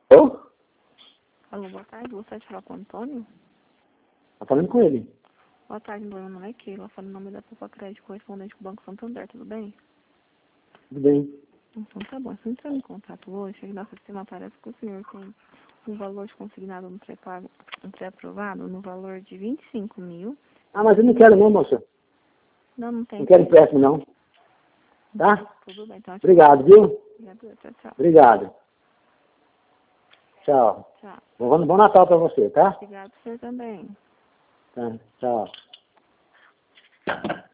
Ô? Alô, boa tarde. Gostaria de falar com o Antônio? Tá falando com ele. Boa tarde, meu nome é Keila. Falo em nome da Popa Crédito, correspondente com o Banco Santander, tudo bem? Tudo bem. Então tá bom. Se entrar em contato hoje, aí nosso sistema parece que o senhor tem um valor de consignado no pré-pago, um pré-aprovado, no valor de 25 mil. Ah, mas eu não quero não, moça. Não tem. Não quero empréstimo não. Tá? Tudo bem, então. Obrigado, viu? Obrigado, tchau, tchau. Obrigado. Tchau. Tchau. Bom Natal pra você, tá? Obrigado, você também. Tá. Tchau.